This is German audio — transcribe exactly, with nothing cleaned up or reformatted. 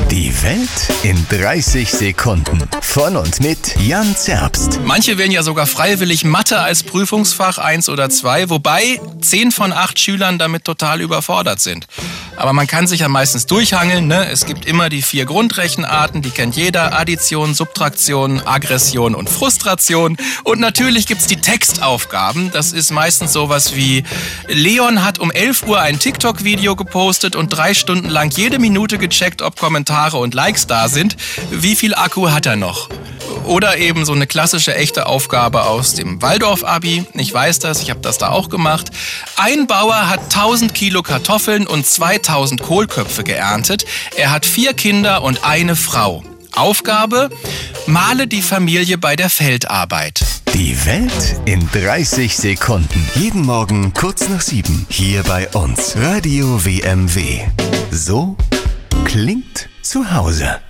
Die Welt in dreißig Sekunden. Von und mit Jan Zerbst. Manche wählen ja sogar freiwillig Mathe als Prüfungsfach eins oder zwei, wobei zehn von acht Schülern damit total überfordert sind. Aber man kann sich ja meistens durchhangeln, ne? Es gibt immer die vier Grundrechenarten, die kennt jeder. Addition, Subtraktion, Aggression und Frustration. Und natürlich gibt's die Textaufgaben. Das ist meistens sowas wie: Leon hat um elf Uhr ein TikTok-Video gepostet und drei Stunden lang jede Minute gecheckt, ob Kommentare und Likes da sind. Wie viel Akku hat er noch? Oder eben so eine klassische echte Aufgabe aus dem Waldorf-Abi. Ich weiß das, ich habe das da auch gemacht. Ein Bauer hat tausend Kilo Kartoffeln und zweitausend Kohlköpfe geerntet. Er hat vier Kinder und eine Frau. Aufgabe: Male die Familie bei der Feldarbeit. Die Welt in dreißig Sekunden. Jeden Morgen kurz nach sieben. Hier bei uns. Radio W M W. So klingt zu Hause.